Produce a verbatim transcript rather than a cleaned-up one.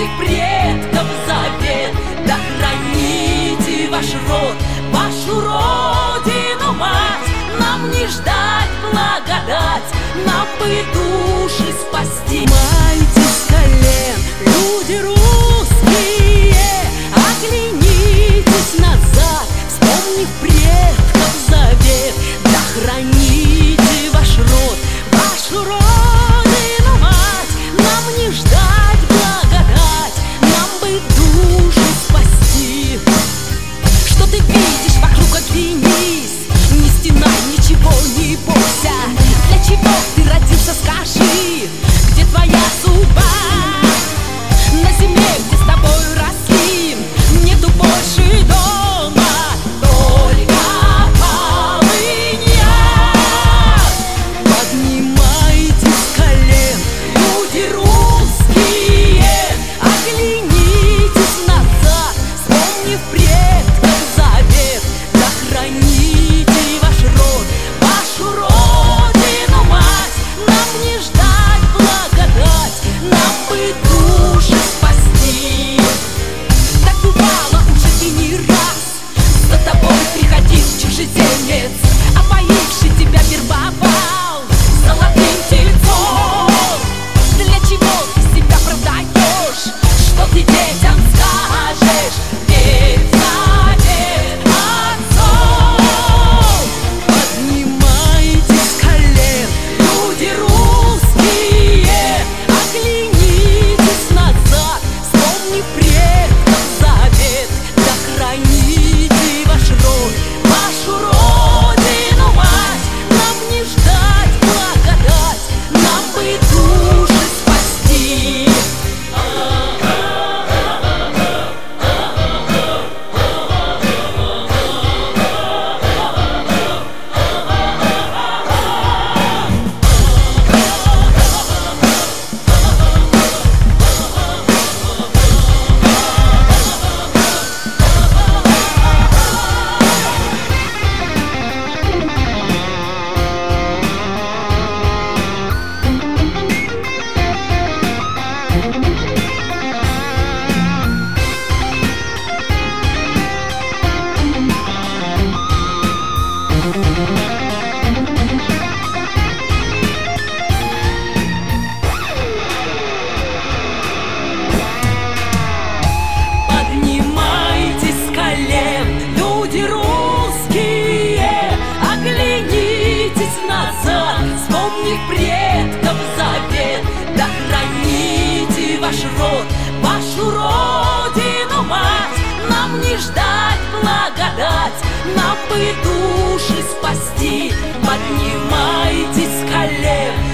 Вспомни предков завет, да храните ваш род, вашу родину, мать. Нам не ждать благодать, нам бы души спасти. Поднимайтесь с колен, люди русские, оглянитесь назад, вспомни предков завет, да храните ваш род, вашу родину, мать. Нам не ждать благодать, нам бы души спасти. Что ты видишь вокруг, оглянись, не стенай, ничего не бойся. Для чего ты родился, скажи, где твоя судьба? На земле, где с тобой росли, нету больше дома, только полынья. Поднимайтесь с колен, люди русские, оглянитесь назад, вспомнив предков завет, да храните ваш род, вашу родину, мать. Нам не ждать благодать, нам бы души спасти. Так бывало уже и не раз, за тобой приходил чужеземец, опоивший тебя вербовал золотым тельцом. Для чего ты себя продаешь, что ты детям скажешь? Верь в завет отцов. Поднимайтесь с колен, люди русские, оглянитесь назад, вспомни предков завет, да храните ваш род, вашу родину, мать. Нам не ждать благодать, нам бы души спасти. Поднимайтесь с колен, люди русские, оглянитесь назад, вспомни предков завет, да храните ваш род, вашу родину, мать. Нам не ждать благодать, нам бы души спасти. Поднимайтесь с колен,